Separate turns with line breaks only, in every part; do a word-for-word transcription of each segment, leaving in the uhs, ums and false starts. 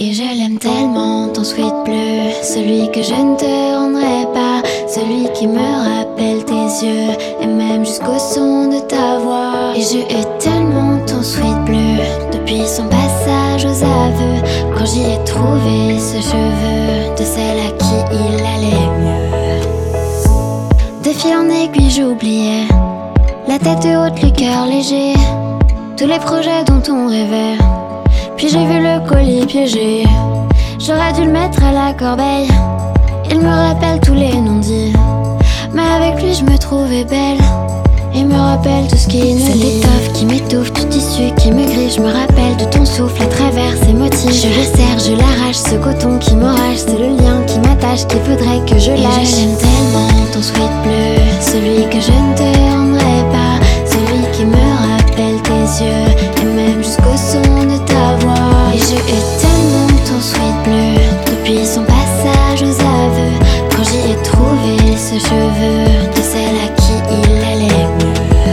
Et je l'aime tellement, ton sweat bleu, celui que je ne te rendrai pas, celui qui me rappelle tes yeux, et même jusqu'au son de ta voix. Et je hais tellement ton sweat bleu, depuis son passage aux aveux, quand j'y ai trouvé ce cheveu, de celle à qui il allait mieux. De fil en aiguille j'oubliais, la tête haute, le cœur léger, tous les projets dont on rêvait. Puis j'ai vu le colis piégé, j'aurais dû le mettre à la corbeille. Il me rappelle tous les non-dits, mais avec lui je me trouvais belle. Il me rappelle tout ce qui nous lie, cette étoffe qui m'étouffe, tout tissu qui me grille. Je me rappelle de ton souffle à travers ces motifs. Je le serre, je l'arrache, ce coton qui m'orage, c'est le lien qui m'attache, qu'il faudrait que je lâche. Et je l'aime tellement, ton sweat bleu, celui que je ne te rendrai pas, celui qui me rappelle tes yeux, et même jusqu'au son de ta voix. Et je hais tellement ton sweat bleu, depuis son passage aux aveux, quand j'y ai trouvé ce cheveu, de celle à qui il allait mieux.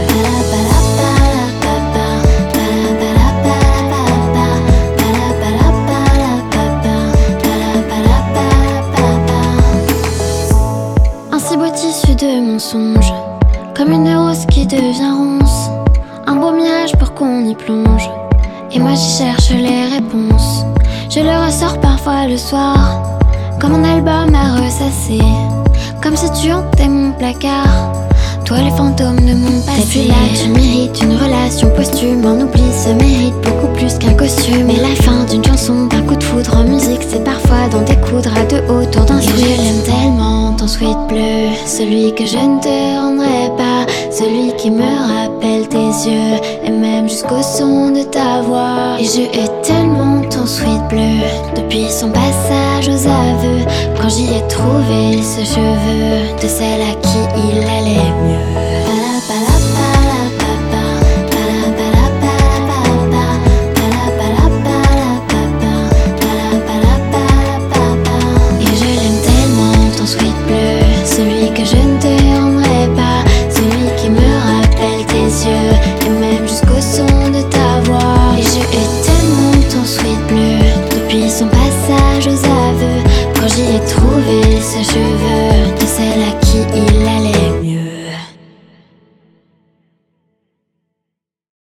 Un si beau tissu de mensonges, comme une rose qui devient ronce, un beau mirage pour qu'on y plonge. Et moi j'y cherche les réponses. Je le ressors parfois le soir, comme un album à ressasser, comme si tu hantais mon placard, toi les fantômes de mon passé. T'es plus là, tu mérites une relation posthume. Un oubli se mérite beaucoup plus qu'un costume. Mais la fin d'une chanson, d'un coup de foudre en musique, c'est parfois d'en découdre à deux autour d'un sweat. Et je l'aime tellement, ton sweat bleu, celui que je ne te rendrai pas, celui qui me rappelle tes yeux, et même jusqu'au son de ta voix. Et je hais tellement ton sweat bleu, depuis son passage aux aveux, quand j'y ai trouvé ce cheveu, de celle à qui il allait mieux. Et je l'aime tellement, ton sweat bleu, celui que je ne te rendrai